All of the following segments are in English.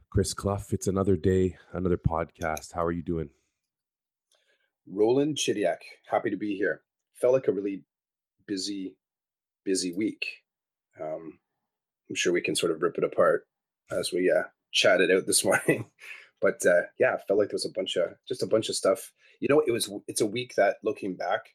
Chris Clough, it's another day, another podcast. How are you doing? Roland Chidiak, happy to be here. Felt like a really busy, busy week. I'm sure we can sort of rip it apart as we chatted out this morning. But yeah, felt like there was a bunch of stuff. It's a week that looking back,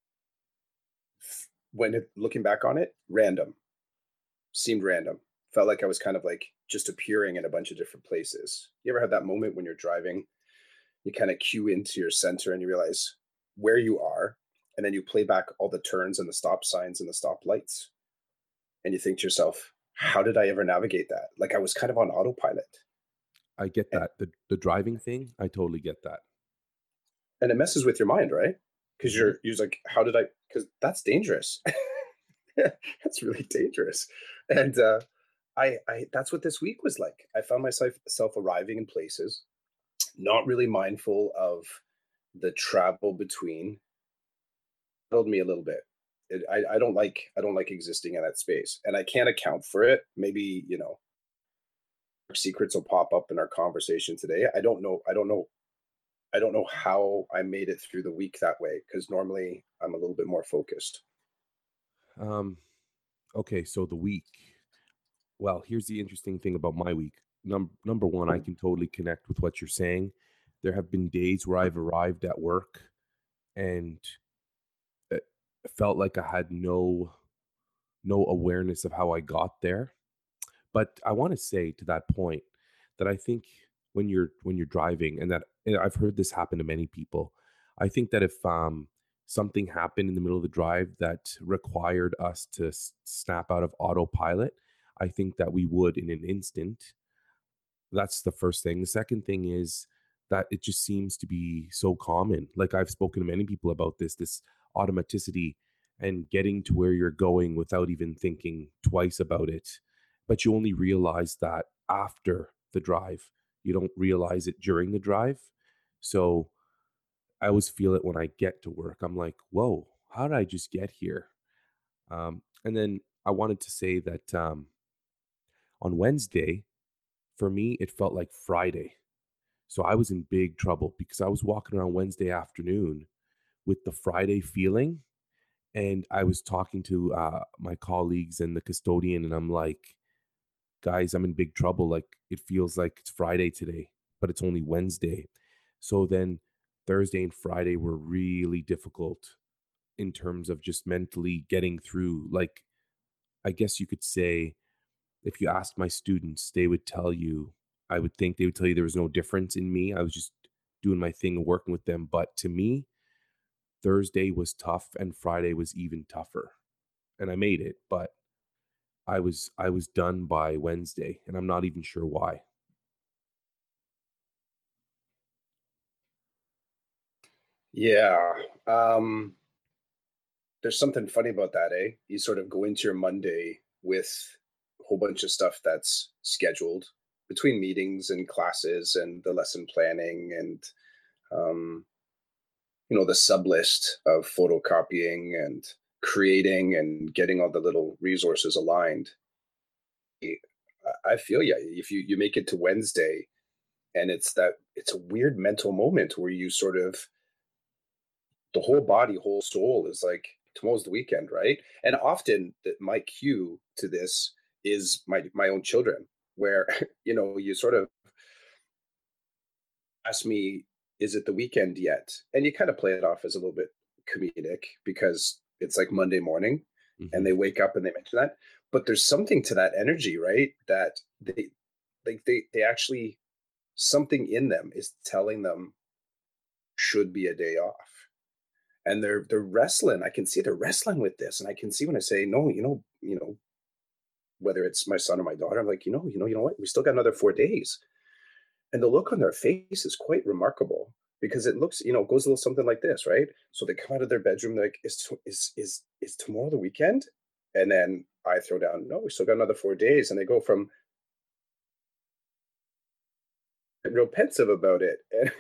looking back on it, random seemed random. Felt like I was kind of like just appearing in a bunch of different places. You ever had that moment when you're driving, you kind of cue into your center and you realize where you are, and then you play back all the turns and the stop signs and the stop lights, and you think to yourself, how did I ever navigate that? Like I was kind of on autopilot. I get and, that. The driving thing, I totally get that. and it messes with your mind, right? Because Mhm. you're like, how did I, because that's dangerous. That's really dangerous. And I that's what this week was like. I found myself arriving in places not really mindful of the travel between. Told me a little bit. I don't like existing in that space, and I can't account for it. Maybe secrets will pop up in our conversation today. I don't know how I made it through the week that way because normally I'm a little bit more focused. Um, okay, so the week. Well, here's the interesting thing about my week. Number one, I can totally connect with what you're saying. There have been days where I've arrived at work and it felt like I had no awareness of how I got there. But I want to say to that point that I think when you're driving, and I've heard this happen to many people. I think that if something happened in the middle of the drive that required us to snap out of autopilot, I think that we would in an instant. That's the first thing. The second thing is that it just seems to be so common. Like I've spoken to many people about this automaticity and getting to where you're going without even thinking twice about it. But you only realize that after the drive. You don't realize it during the drive. So I always feel it when I get to work. I'm like, whoa, how did I just get here? And then I wanted to say that on Wednesday, for me, it felt like Friday. So I was in big trouble because I was walking around Wednesday afternoon with the Friday feeling. And I was talking to my colleagues and the custodian, and I'm like, guys, I'm in big trouble. Like, it feels like it's Friday today, but it's only Wednesday. So then Thursday and Friday were really difficult in terms of just mentally getting through. Like, I guess you could say, if you asked my students, they would tell you, I would think they would tell you there was no difference in me. I was just doing my thing and working with them. But to me, Thursday was tough and Friday was even tougher. And I made it, but I was done by Wednesday and I'm not even sure why. Yeah. Um, there's something funny about that, eh? You sort of go into your Monday with a whole bunch of stuff that's scheduled between meetings and classes and the lesson planning and um, the sub list of photocopying and creating and getting all the little resources aligned. I feel yeah. If you make it to Wednesday and it's a weird mental moment where you sort of the whole body, whole soul is like tomorrow's the weekend, right? And often that my cue to this is my own children, where you sort of ask me, "Is it the weekend yet?" And you kind of play it off as a little bit comedic because it's like Monday morning, and Hmm. they wake up and they mention that. But there's something to that energy, right? That they actually something in them is telling them should be a day off, and they're wrestling. I can see they're wrestling with this, and I can see when I say no, whether it's my son or my daughter, I'm like, you know what, we still got another 4 days, and the look on their face is quite remarkable because it looks, it goes a little something like this, right? So they come out of their bedroom, they're like, is tomorrow the weekend? And then I throw down, no, we still got another 4 days, and they go from real pensive about it, and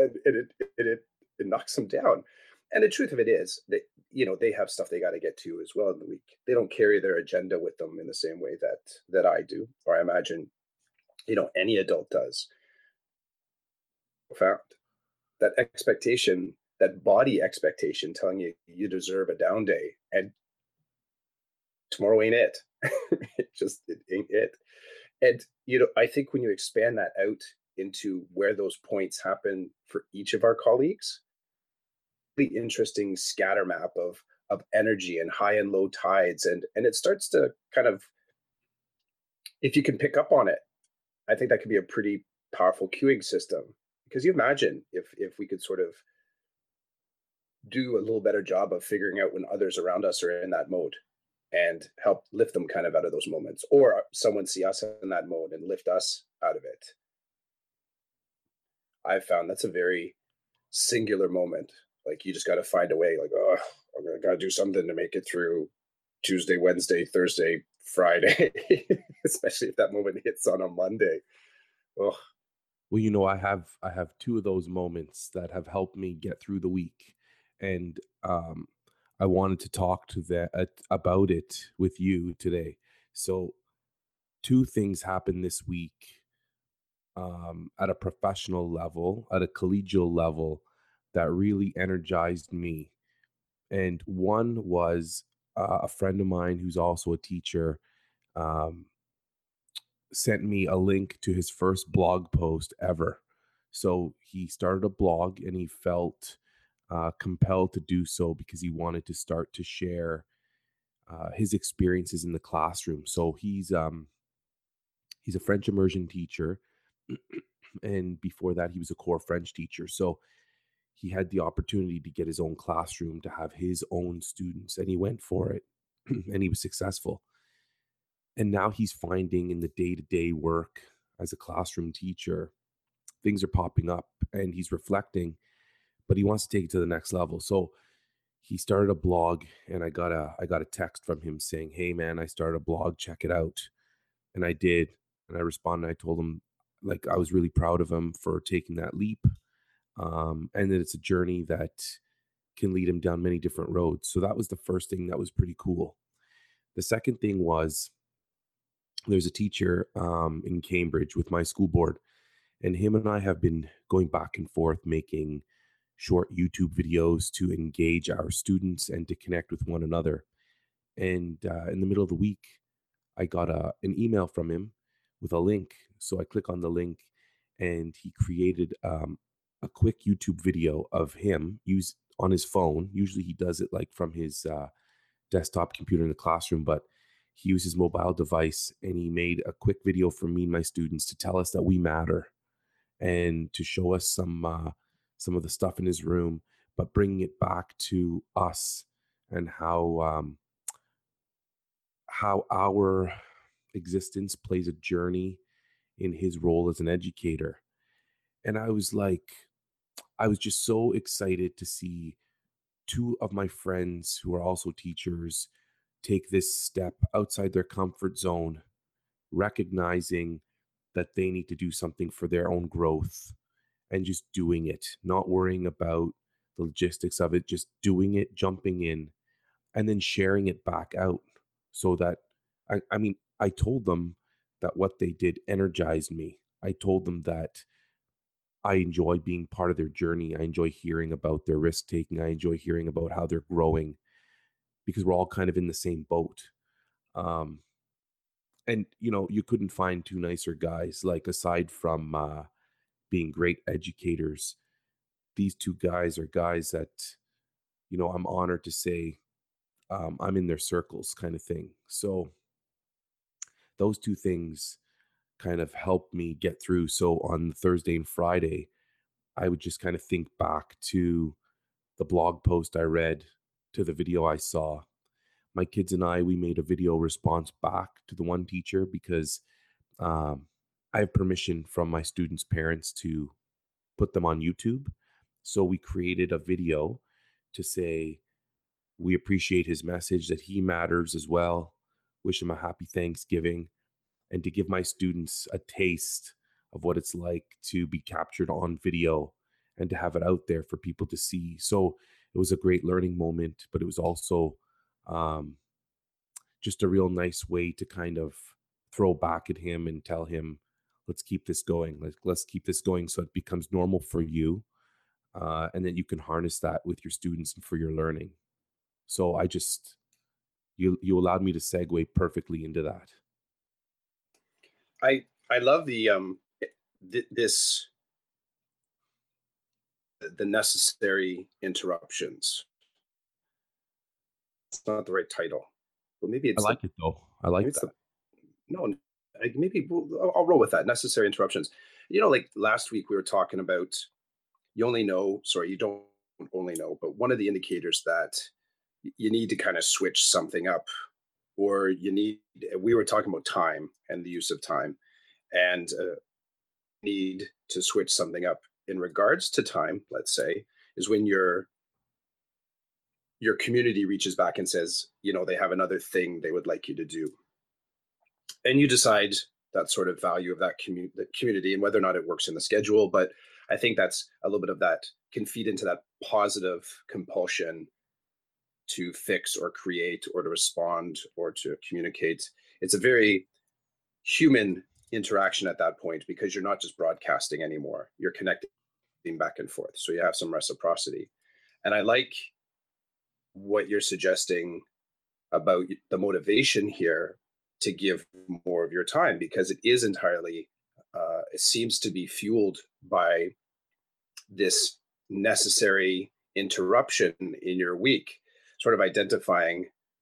it knocks them down. And the truth of it is that they have stuff they got to get to as well in the week. They don't carry their agenda with them in the same way that I do, or I imagine any adult does. Profound. That expectation, that body expectation telling you you deserve a down day, and tomorrow ain't it. It ain't it. And I think when you expand that out into where those points happen for each of our colleagues, the interesting scatter map of energy and high and low tides, and it starts to kind of, if you can pick up on it, I think that could be a pretty powerful queuing system. Because you imagine if we could sort of do a little better job of figuring out when others around us are in that mode and help lift them kind of out of those moments, or someone see us in that mode and lift us out of it. I've found that's a very singular moment. Like, you just got to find a way. Like, oh, I'm gonna gotta do something to make it through Tuesday, Wednesday, Thursday, Friday, especially if that moment hits on a Monday. Oh, Well, I have two of those moments that have helped me get through the week, and I wanted to talk to that about it with you today. So, two things happened this week at a professional level, at a collegial level, that really energized me. And one was a friend of mine who's also a teacher um, sent me a link to his first blog post ever. So he started a blog and he felt compelled to do so because he wanted to start to share his experiences in the classroom. So he's a French immersion teacher, and before that, he was a core French teacher. So he had the opportunity to get his own classroom, to have his own students, and he went for it, and he was successful. And now he's finding in the day to day work as a classroom teacher, things are popping up, and he's reflecting, but he wants to take it to the next level. So he started a blog, and I got a text from him saying, "Hey man, I started a blog, check it out." And I did. And I responded, I told him like I was really proud of him for taking that leap. And that it's a journey that can lead him down many different roads. So that was the first thing that was pretty cool. The second thing was there's a teacher in Cambridge with my school board, and him and I have been going back and forth making short YouTube videos to engage our students and to connect with one another. And in the middle of the week, I got an email from him with a link. So I click on the link, and he created a quick YouTube video of him use on his phone. Usually he does it like from his desktop computer in the classroom, but he used his mobile device, and he made a quick video for me and my students to tell us that we matter, and to show us some of the stuff in his room, but bringing it back to us, and how our existence plays a journey in his role as an educator. And I was just so excited to see two of my friends who are also teachers take this step outside their comfort zone, recognizing that they need to do something for their own growth, and just doing it, not worrying about the logistics of it, just doing it, jumping in, and then sharing it back out. So that I mean, I told them that what they did energized me. I told them that I enjoy being part of their journey. I enjoy hearing about their risk taking. I enjoy hearing about how they're growing, because we're all kind of in the same boat. Um, and you couldn't find two nicer guys. Like, aside from being great educators, these two guys are guys that I'm honored to say I'm in their circles, kind of thing. So those two things kind of helped me get through. So on Thursday and Friday, I would just kind of think back to the blog post I read, to the video I saw. My kids and we made a video response back to the one teacher, because um, I have permission from my students' parents to put them on YouTube. So we created a video to say we appreciate his message, that he matters as well. Wish him a happy Thanksgiving, and to give my students a taste of what it's like to be captured on video and to have it out there for people to see. So it was a great learning moment, but it was also um, just a real nice way to kind of throw back at him and tell him, let's keep this going. Let's keep this going so it becomes normal for you, and then you can harness that with your students and for your learning. So I just you allowed me to segue perfectly into that. I love this the necessary interruptions. It's not the right title, but I like it though. I maybe like it's that. the no, maybe I'll roll with that. Necessary interruptions. Like last week we were talking about you don't only know, but one of the indicators that you need to kind of switch something up, or we were talking about time and the use of time, and need to switch something up in regards to time, let's say, is when your community reaches back and says, they have another thing they would like you to do. And you decide that sort of value of that community and whether or not it works in the schedule. But I think that's a little bit of that can feed into that positive compulsion to fix or create or to respond or to communicate. It's a very human interaction at that point because you're not just broadcasting anymore. You're connecting back and forth. So you have some reciprocity. And I like what you're suggesting about the motivation here to give more of your time because it is entirely, it seems to be fueled by this necessary interruption in your week, sort of identifying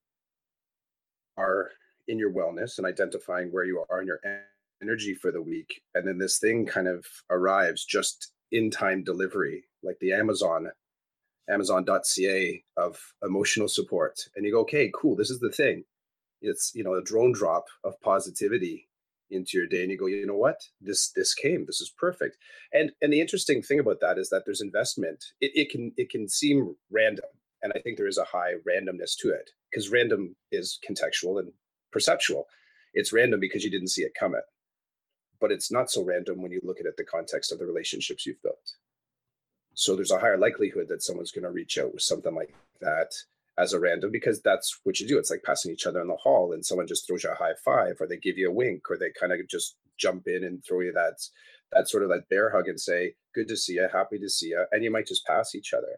are in your wellness and identifying where you are in your energy for the week. And then this thing kind of arrives just in time delivery, like the Amazon.ca of emotional support. And you go, okay, cool, this is the thing. It's a drone drop of positivity into your day, and you go, you know what, this is perfect. And the interesting thing about that is that there's investment. It can seem random, and I think there is a high randomness to it because random is contextual and perceptual. It's random because you didn't see it coming, but it's not so random when you look at it the context of the relationships you've built. So there's a higher likelihood that someone's going to reach out with something like that as a random because that's what you do. It's like passing each other in the hall and someone just throws you a high five or they give you a wink or they kind of just jump in and throw you that sort of that bear hug and say, good to see you, happy to see you. And you might just pass each other.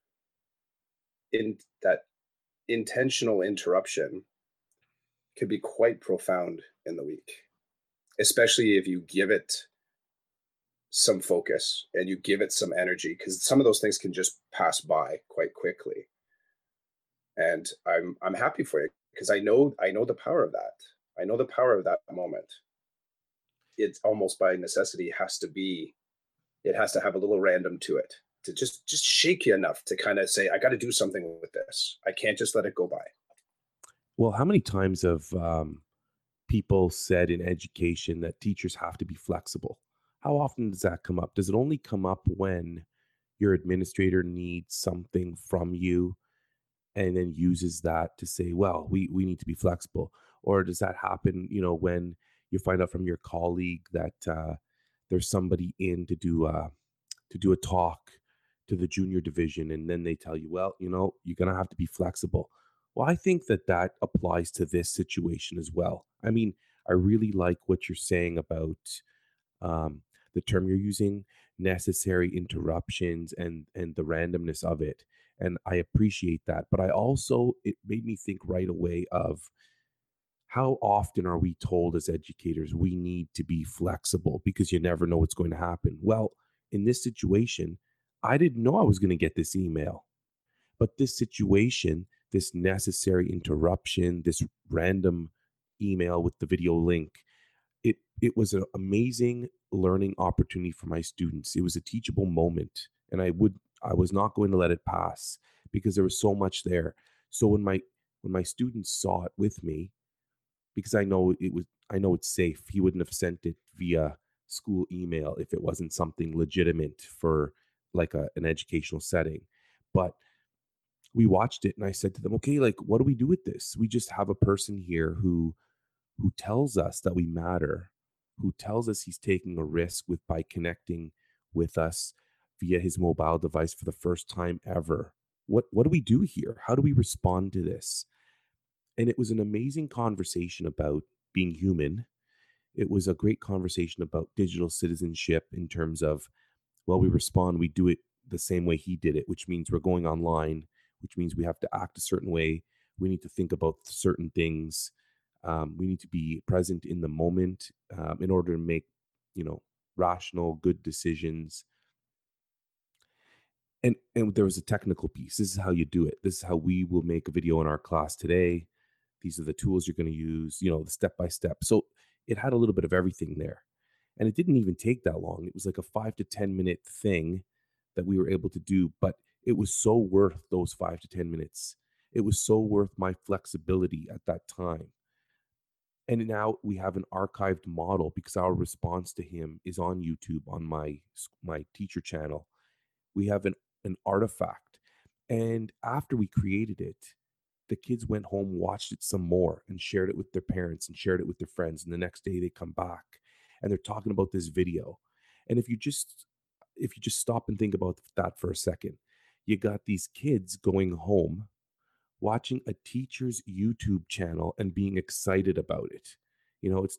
In that intentional interruption could be quite profound in the week, especially if you give it some focus and you give it some energy because some of those things can just pass by quite quickly. And I'm happy for you because I know the power of that. I know the power of that moment. It's almost by necessity it has to have a little random to it to just shake you enough to kind of say I got to do something with this. I can't just let it go by. Well, how many times have people said in education that teachers have to be flexible? How often does that come up? Does it only come up when your administrator needs something from you and then uses that to say, well, we need to be flexible? Or does that happen, when you find out from your colleague that there's somebody in to do a talk to the junior division, and then they tell you, well, you're going to have to be flexible. Well, I think that that applies to this situation as well. I mean, I really like what you're saying about um, the term you're using, necessary interruptions, and the randomness of it. And I appreciate that. But I also, it made me think right away of how often are we told as educators we need to be flexible because you never know what's going to happen? Well, in this situation, I didn't know I was going to get this email, but this situation, this necessary interruption, this random email with the video link, it was an amazing learning opportunity for my students. It was a teachable moment, and I was not going to let it pass because there was so much there. So when my students saw it with me, because I know it's safe. He wouldn't have sent it via school email if it wasn't something legitimate for like an educational setting. But we watched it and I said to them, okay, like what do we do with this? We just have a person here who tells us that we matter, who tells us he's taking a risk with by connecting with us via his mobile device for the first time ever. What do we do here? How do we respond to this? And it was an amazing conversation about being human. It was a great conversation about digital citizenship in terms of, well, we respond, we do it the same way he did it, which means we're going online, which means we have to act a certain way. We need to think about certain things. We need to be present in the moment in order to make, you know, rational, good decisions. And there was a technical piece. This is how you do it. This is how we will make a video in our class today. These are the tools you're going to use, you know, the step by step. So it had a little bit of everything there. And it didn't even take that long. It was like a 5 to 10 minute thing that we were able to do, but it was so worth those 5 to 10 minutes. It was so worth my flexibility at that time. And now we have an archived model because our response to him is on YouTube on my teacher channel. We have an artifact. And after we created it, the kids went home, watched it some more, and shared it with their parents and shared it with their friends. And the next day they come back and they're talking about this video. And if you just stop and think about that for a second, you got these kids going home watching a teacher's YouTube channel and being excited about it. You know,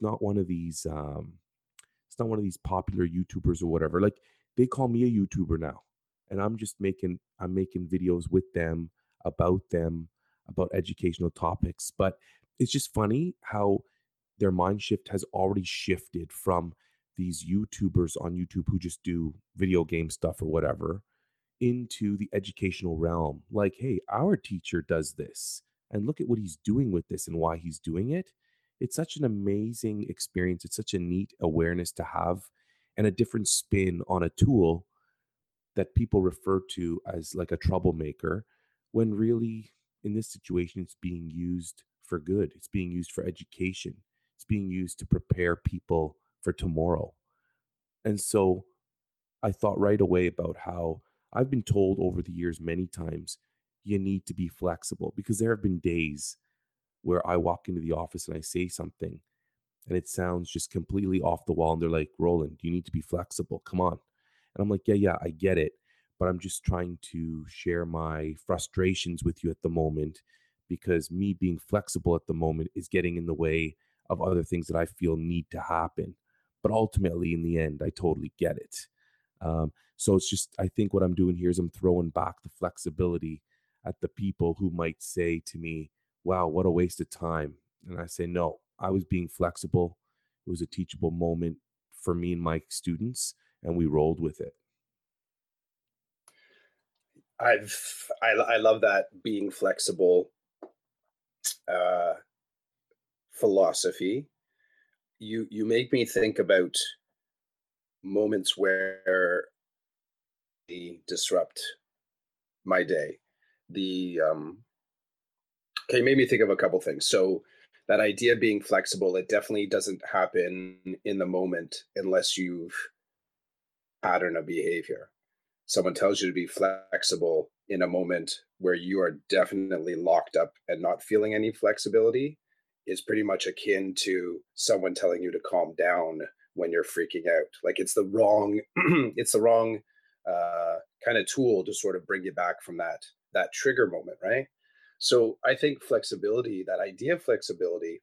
it's not one of these popular YouTubers or whatever. Like they call me a YouTuber now. And I'm making videos with them, about educational topics. But it's just funny how their mind shift has already shifted from these YouTubers on YouTube who just do video game stuff or whatever into the educational realm. Like, hey, our teacher does this, and look at what he's doing with this and why he's doing it. It's such an amazing experience. It's such a neat awareness to have and a different spin on a tool that people refer to as like a troublemaker when really in this situation it's being used for good. It's being used for education. It's being used to prepare people for tomorrow. And so I thought right away about how I've been told over the years many times you need to be flexible because there have been days where I walk into the office and I say something and it sounds just completely off the wall. And they're like, Roland, you need to be flexible. Come on. And I'm like, yeah, yeah, I get it. But I'm just trying to share my frustrations with you at the moment because me being flexible at the moment is getting in the way of other things that I feel need to happen. But ultimately, in the end, I totally get it. So it's just, I think what I'm doing here is I'm throwing back the flexibility at the people who might say to me, wow, what a waste of time. And I say, no, I was being flexible. It was a teachable moment for me and my students, and we rolled with it. I love that being flexible uh, philosophy. You make me think about moments where they disrupt my day. The Okay, made me think of a couple things. So that idea of being flexible, it definitely doesn't happen in the moment unless you've pattern of behavior. Someone tells you to be flexible in a moment where you are definitely locked up and not feeling any flexibility is pretty much akin to someone telling you to calm down when you're freaking out. Like it's the wrong it's the wrong kind of tool to sort of bring you back from that trigger moment, right? So I think flexibility, that idea of flexibility,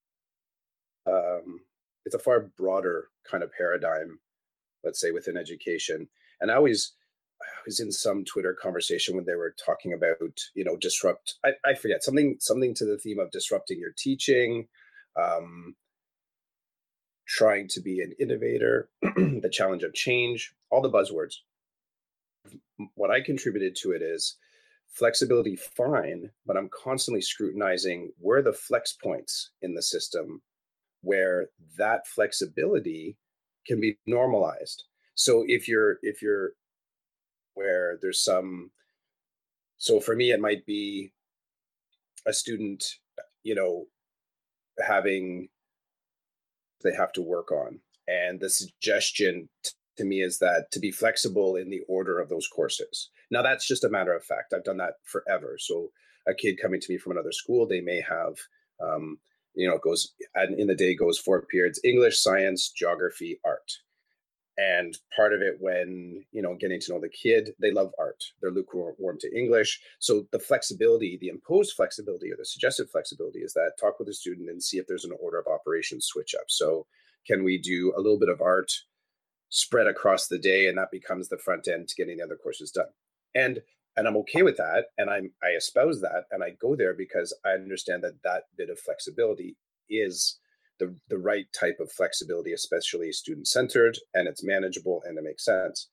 um, it's a far broader kind of paradigm, let's say within education. And I was in some Twitter conversation when they were talking about, disrupt. I forget something to the theme of disrupting your teaching, um, trying to be an innovator, the challenge of change, all the buzzwords. What I contributed to it is flexibility, fine, but I'm constantly scrutinizing where are the flex points in the system where that flexibility can be normalized. So if you're where there's some so for me it might be a student, you know, having they have to work on. And the suggestion to me is that to be flexible in the order of those courses. Now that's just a matter of fact. I've done that forever. So a kid coming to me from another school, they may have it goes and in the day goes 4 periods: English, science, geography, art. And part of it, when getting to know the kid, they love art, they're lukewarm to English. So the flexibility, the imposed flexibility or the suggested flexibility, is that talk with the student and see if there's an order of operations switch up. So Can we do a little bit of art spread across the day, and that becomes the front end to getting the other courses done? And I'm okay with that, and I espouse that, and I go there because I understand that that bit of flexibility is the right type of flexibility, especially student centered, and it's manageable and it makes sense.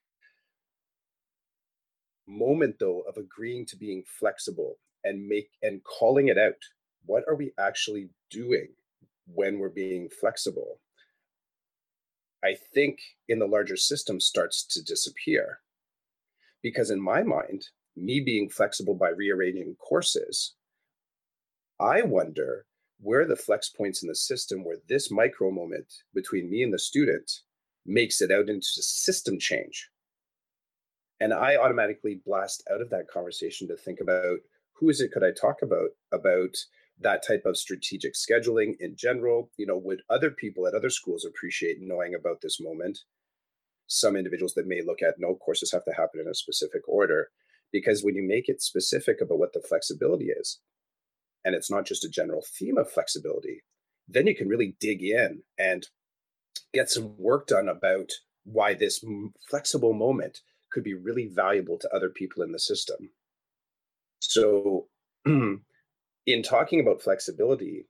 Moment though of agreeing to being flexible and make and calling it out. What are we actually doing when we're being flexible? I think in the larger system starts to disappear because in my mind, me being flexible by rearranging courses, I wonder where the flex points in the system where this micro moment between me and the student makes it out into system change. And I automatically blast out of that conversation to think about who is it could I talk about that type of strategic scheduling in general. Would other people at other schools appreciate knowing about this moment? Some individuals that may look at no, courses have to happen in a specific order, because when you make it specific about what the flexibility is, and it's not just a general theme of flexibility, then you can really dig in and get some work done about why this flexible moment could be really valuable to other people in the system. So, in talking about flexibility,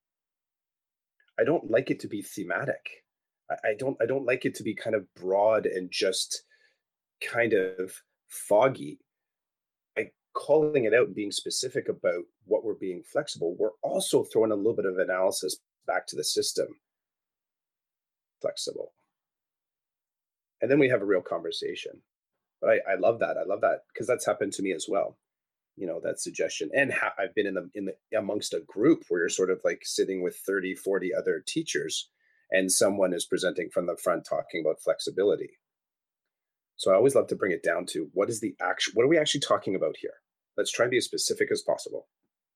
I don't like it to be thematic. I don't like it to be kind of broad and just kind of foggy. By calling it out and being specific about what we're being flexible, we're also throwing a little bit of analysis back to the system. Flexible, and then we have a real conversation. But I love that. I love that because that's happened to me as well. That suggestion, and I've been in the amongst a group where you're sort of like sitting with 30, 40 other teachers, and someone is presenting from the front talking about flexibility. So I always love to bring it down to what are we actually talking about here? Let's try and be as specific as possible.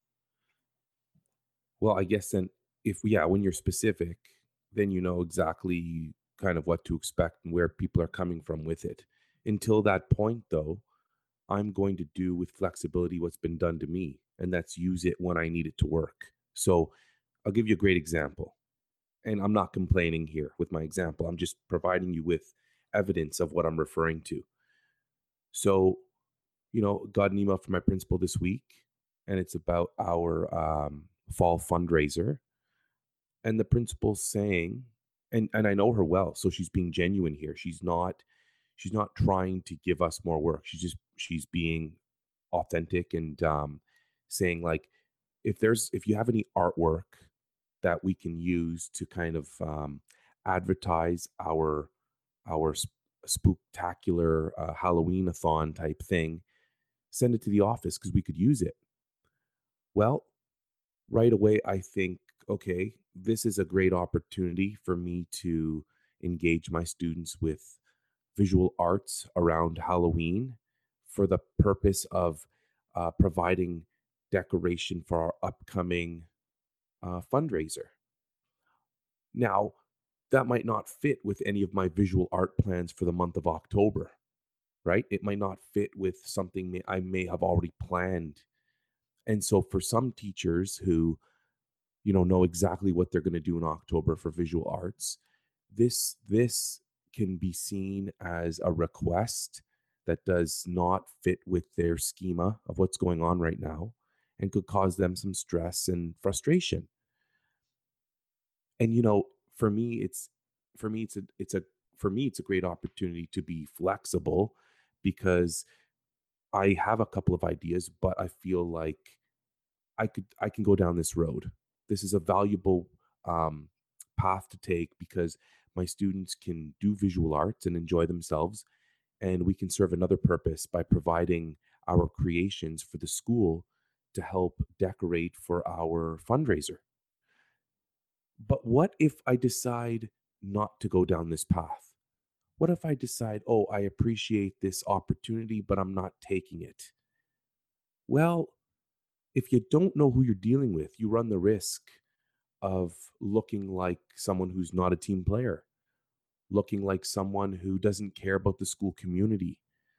Well, I guess then yeah, when you're specific, then you know exactly kind of what to expect and where people are coming from with it. Until that point, though, I'm going to do with flexibility what's been done to me, and that's use it when I need it to work. So I'll give you a great example. And I'm not complaining here with my example. I'm just providing you with evidence of what I'm referring to. So, got an email from my principal this week, and it's about our fall fundraiser. And the principal's saying, and I know her well, so she's being genuine here. She's not trying to give us more work. She's being authentic and saying like, if you have any artwork that we can use to kind of advertise our spooktacular Halloween-a-thon type thing, send it to the office because we could use it. Well, right away, I think, okay, this is a great opportunity for me to engage my students with visual arts around Halloween for the purpose of providing decoration for our upcoming fundraiser. Now, that might not fit with any of my visual art plans for the month of October, right? It might not fit with something I may have already planned. And so for some teachers who, know exactly what they're going to do in October for visual arts, this can be seen as a request that does not fit with their schema of what's going on right now and could cause them some stress and frustration. And for me for me it's a great opportunity to be flexible because I have a couple of ideas, but I feel like I can go down this road. This is a valuable um, path to take because my students can do visual arts and enjoy themselves, and we can serve another purpose by providing our creations for the school to help decorate for our fundraiser. But what if I decide not to go down this path? What if I decide, oh, I appreciate this opportunity, but I'm not taking it? Well, if you don't know who you're dealing with, you run the risk of looking like someone who's not a team player, looking like someone who doesn't care about the school community,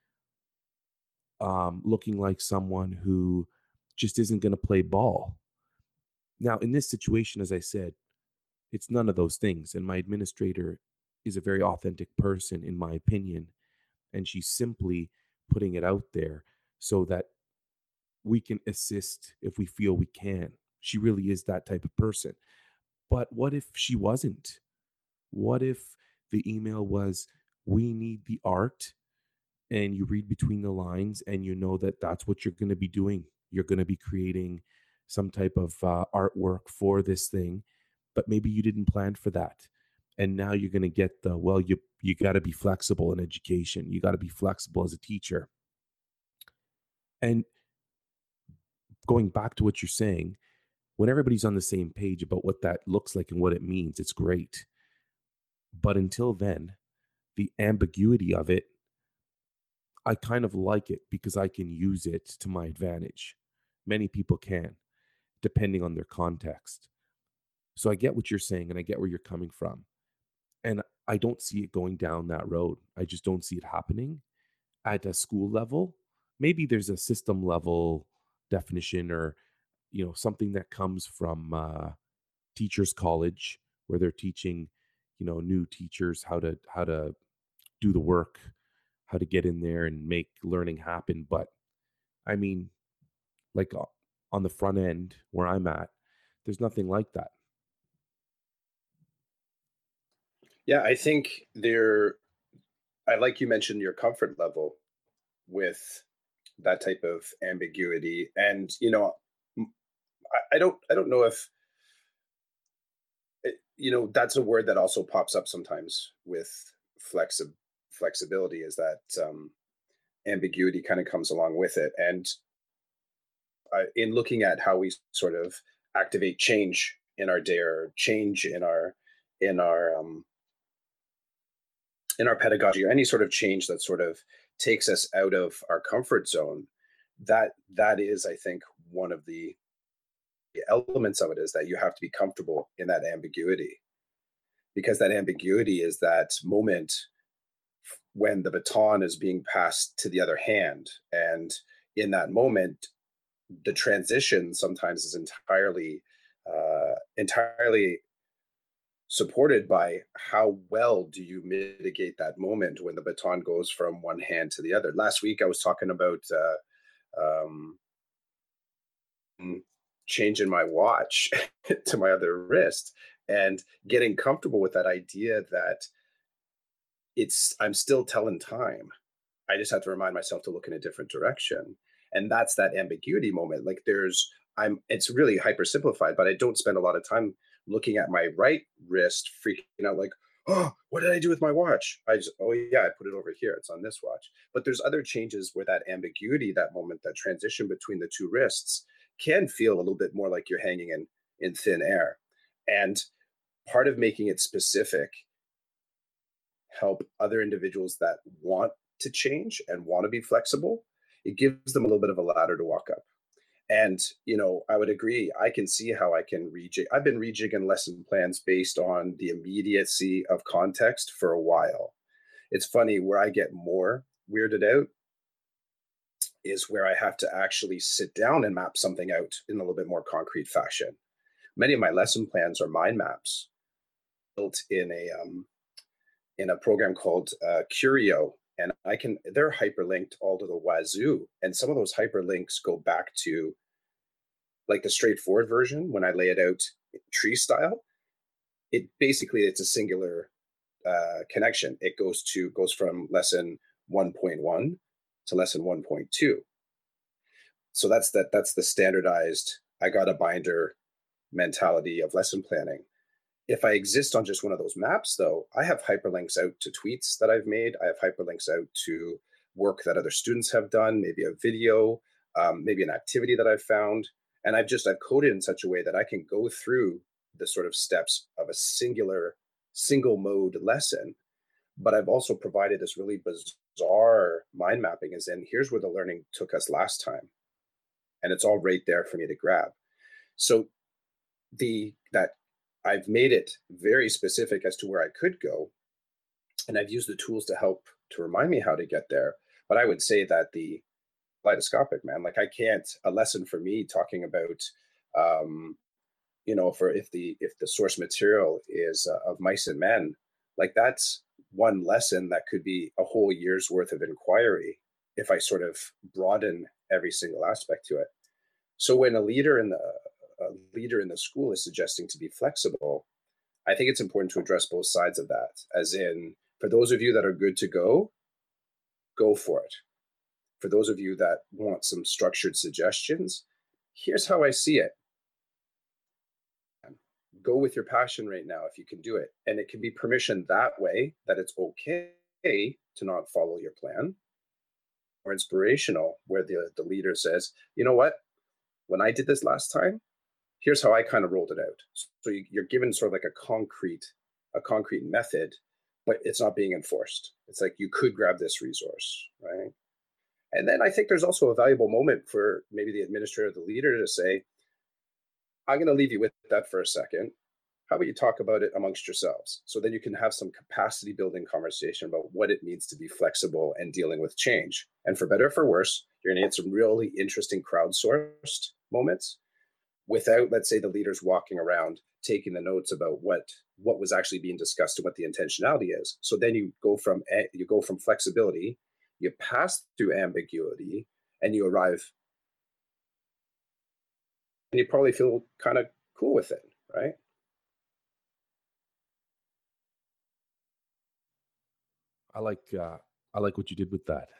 looking like someone who just isn't going to play ball. Now, in this situation, as I said, It's none of those things. And my administrator is a very authentic person, in my opinion. And she's simply putting it out there so that we can assist if we feel we can. She really is that type of person. But what if she wasn't? What if the email was, we need the art, and you read between the lines and you know that that's what you're going to be doing? You're going to be creating some type of artwork for this thing, but maybe you didn't plan for that. And now you're going to get the, well, you got to be flexible in education. You got to be flexible as a teacher. And going back to what you're saying, when everybody's on the same page about what that looks like and what it means, it's great. But until then, the ambiguity of it, I kind of like it because I can use it to my advantage. Many people can, depending on their context. So I get what you're saying and I get where you're coming from. And I don't see it going down that road. I just don't see it happening at a school level. Maybe there's a system level definition, or something that comes from teachers college, where they're teaching new teachers how to do the work, how to get in there and make learning happen. But I mean, like, on the front end where I'm at, there's nothing like that. Yeah, I think there. I like you mentioned your comfort level with that type of ambiguity, and I don't know if that's a word that also pops up sometimes with flexibility, is that ambiguity kind of comes along with it. And in looking at how we sort of activate change in our day, or change in our in our pedagogy, or any sort of change that sort of takes us out of our comfort zone, that is, I think, one of the elements of it, is that you have to be comfortable in that ambiguity, because that ambiguity is that moment when the baton is being passed to the other hand. And in that moment, the transition sometimes is entirely supported by how well do you mitigate that moment when the baton goes from one hand to the other. Last week I was talking about um, changing my watch to my other wrist, and getting comfortable with that idea that I'm still telling time. I just have to remind myself to look in a different direction. And that's that ambiguity moment. Like, it's really hyper simplified, but I don't spend a lot of time looking at my right wrist freaking out like, oh, what did I do with my watch? Oh yeah, I put it over here. It's on this watch. But there's other changes where that ambiguity, that moment, that transition between the two wrists can feel a little bit more like you're hanging in thin air. And part of making it specific help other individuals that want to change and want to be flexible. It gives them a little bit of a ladder to walk up. And, I would agree. I can see how I can rejig. I've been rejigging lesson plans based on the immediacy of context for a while. It's funny, where I get more weirded out is where I have to actually sit down and map something out in a little bit more concrete fashion. Many of my lesson plans are mind maps built in a program called Curio, and they're hyperlinked all to the wazoo. And some of those hyperlinks go back to, like, the straightforward version when I lay it out tree style. It's a singular connection. It goes from lesson 1.1 to lesson 1.2. So that's the standardized, I got a binder mentality of lesson planning. If I exist on just one of those maps, though, I have hyperlinks out to tweets that I've made. I have hyperlinks out to work that other students have done, maybe a video, maybe an activity that I've found. And I've coded in such a way that I can go through the sort of steps of a single mode lesson. But I've also provided this really bizarre mind mapping, as in, here's where the learning took us last time. And it's all right there for me to grab. So that I've made it very specific as to where I could go, and I've used the tools to help to remind me how to get there. But I would say that the kaleidoscopic, man, like, I can't, a lesson for me talking about for if the source material is of mice and men, like that's one lesson that could be a whole year's worth of inquiry if I sort of broaden every single aspect to it. So when a leader in the school is suggesting to be flexible, I think it's important to address both sides of that. As in, for those of you that are good to go for it. For those of you that want some structured suggestions, here's how I see it. Go with your passion right now if you can do it. And it can be permission that way that it's okay to not follow your plan, or inspirational where the leader says, you know what, when I did this last time, here's how I kind of rolled it out. So you're given sort of like a concrete method, but it's not being enforced. It's like you could grab this resource, right? And then I think there's also a valuable moment for maybe the administrator or the leader to say, I'm going to leave you with that for a second. How about you talk about it amongst yourselves? So then you can have some capacity building conversation about what it means to be flexible and dealing with change. And for better or for worse, you're going to get some really interesting crowdsourced moments without, let's say, the leaders walking around taking the notes about what was actually being discussed and what the intentionality is. So then you go from flexibility, you pass through ambiguity, and you arrive, and you probably feel kind of cool with it, right? I like I like what you did with that.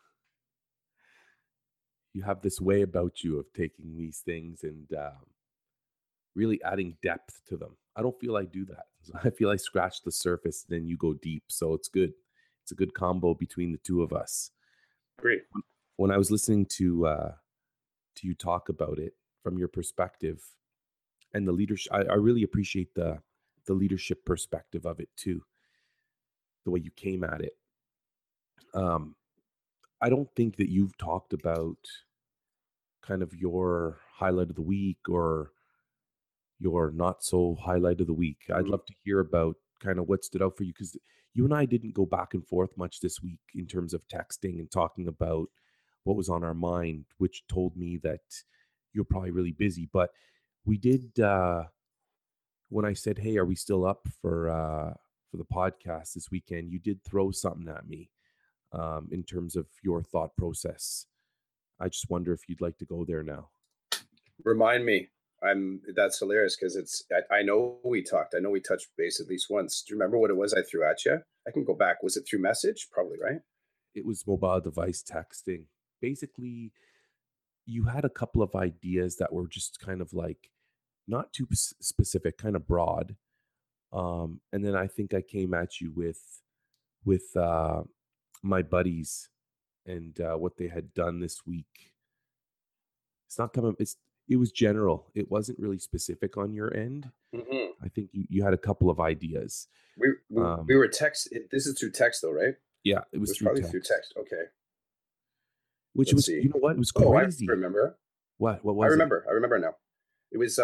You have this way about you of taking these things and really adding depth to them. I don't feel I do that. I feel I scratch the surface, then you go deep. So it's good. It's a good combo between the two of us. Great. When I was listening to you talk about it from your perspective and the leadership, I really appreciate the leadership perspective of it too. The way you came at it. Um, I don't think that you've talked about kind of your highlight of the week or your not so highlight of the week. I'd Mm. love to hear about kind of what stood out for you because you and I didn't go back and forth much this week in terms of texting and talking about what was on our mind, which told me that you're probably really busy. But we did when I said, "Hey, are we still up for the podcast this weekend?" You did throw something at me in terms of your thought process. I just wonder if you'd like to go there now. Remind me. That's hilarious because I know we talked. I know we touched base at least once. Do you remember what it was I threw at you? I can go back. Was it through message? Probably, right? It was mobile device texting. Basically, you had a couple of ideas that were just kind of like not too specific, kind of broad. And then I think I came at you with my buddies and what they had done this week. It's not coming. It was general. It wasn't really specific on your end. Hmm. I think you had a couple of ideas. We Um, were text. This is through text, though, right? It yeah, it was was through probably through text, text. Okay, which let's was, see. you know what, it was Oh, I crazy. remember. What I was it? remember. I remember now. It was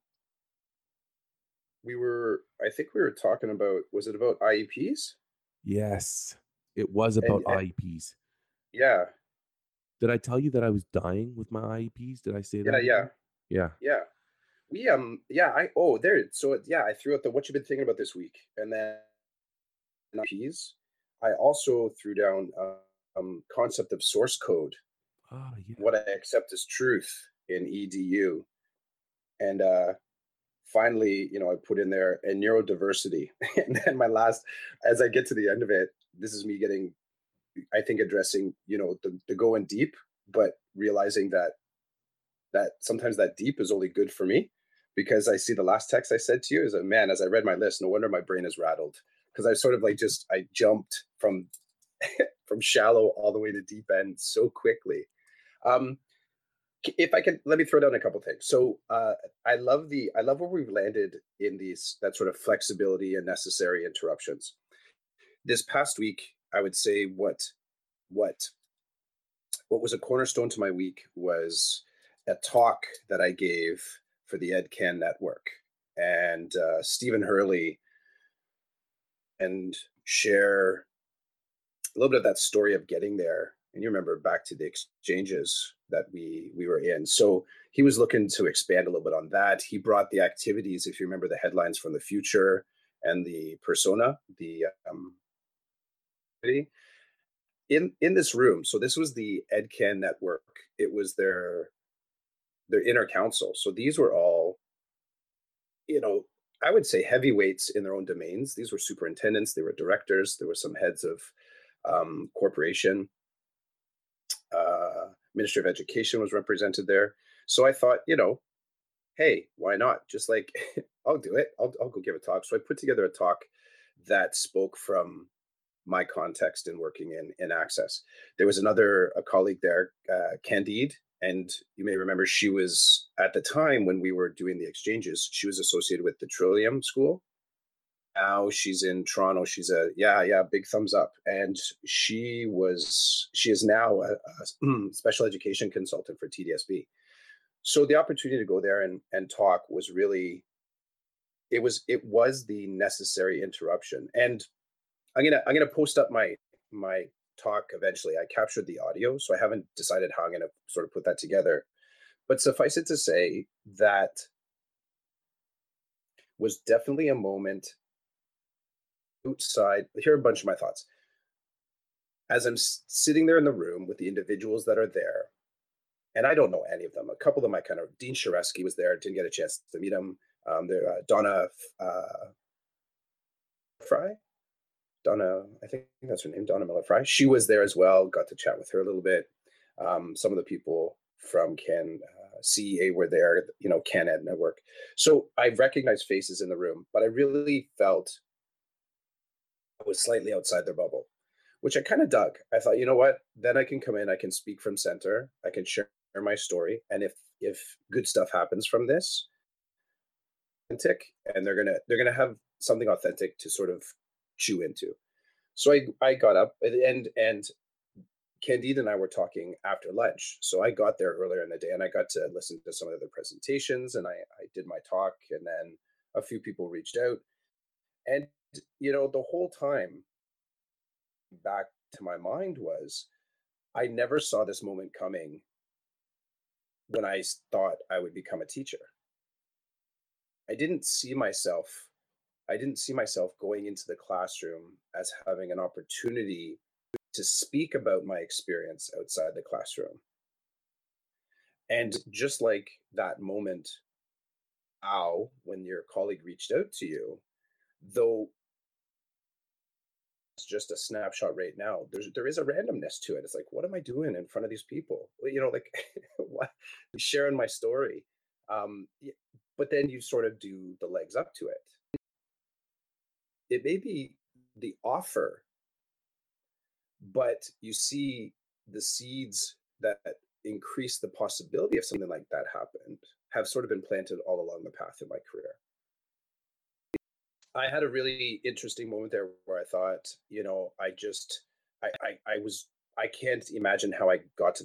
we were. I think we were talking about. Was it about IEPs? Yes, it was And, about and IEPs. yeah, Did I tell you that I was dying with my IEPs? Did I say yeah, that in yeah, there? Yeah. yeah. Yeah. There. So yeah, I threw out the what you've been thinking about this week, and then IEPs. I also threw down concept of source code. Oh, yeah. What I accept as truth in EDU, and finally, I put in there and neurodiversity. And then my last, as I get to the end of it, this is me getting, I think, addressing, the going deep, but realizing that sometimes that deep is only good for me, because I see the last text I said to you is a man. As I read my list, no wonder my brain is rattled, because I sort of like just I jumped from shallow all the way to deep end so quickly. Um, if I can, let me throw down a couple things. So I love where we've landed in these that sort of flexibility and necessary interruptions. This past week, I would say what what was a cornerstone to my week was a talk that I gave for the EdCan network, and Stephen Hurley, and share a little bit of that story of getting there. and you remember back to the exchanges that we were in. So he was looking to expand a little bit on that. He brought the activities, if you remember the headlines from the future and the persona, the in this room. So this was the EdCan network. It was their inner council. So these were all, you know, I would say heavyweights in their own domains. These were superintendents, they were directors, there were some heads of corporation. Ministry of Education was represented there. So I thought, hey, why not? Just like I'll do it. I'll go give a talk. So I put together a talk that spoke from my context in working in access. There was a colleague there, Candide, and you may remember she was at the time when we were doing the exchanges. She was associated with the Trillium School. Now she's in Toronto. She's a yeah, big thumbs up. And she is now a special education consultant for TDSB. So the opportunity to go there and talk was really it was the necessary interruption. And I'm gonna post up my talk eventually. I captured the audio, so I haven't decided how I'm gonna sort of put that together. But suffice it to say that was definitely a moment outside. Here are a bunch of my thoughts. As I'm sitting there in the room with the individuals that are there, and I don't know any of them. A couple of them I kind of Dean Shareski was there. Didn't get a chance to meet him. There, Donna Fry. Donna, I think that's her name, Donna Miller Fry. She was there as well. Got to chat with her a little bit. Some of the people from CEA were there, CanEd Network. So I recognized faces in the room, but I really felt I was slightly outside their bubble, which I kind of dug. I thought, you know what? Then I can come in, I can speak from center, I can share my story, and if good stuff happens from this, authentic, and they're gonna have something authentic to sort of chew into. So I got up and Candide and I were talking after lunch. So I got there earlier in the day and I got to listen to some of the presentations and I did my talk and then a few people reached out. And the whole time back to my mind was I never saw this moment coming when thought I would become a teacher. I didn't see myself I didn't see myself going into the classroom as having an opportunity to speak about my experience outside the classroom. And just like that moment, when your colleague reached out to you, though it's just a snapshot right now, there is a randomness to it. It's like, what am I doing in front of these people? Well, like what sharing my story. But then you sort of do the legs up to it. It may be the offer, but you see the seeds that increase the possibility of something like that happened have sort of been planted all along the path in my career. I had a really interesting moment there where I thought, I just I can't imagine how I got to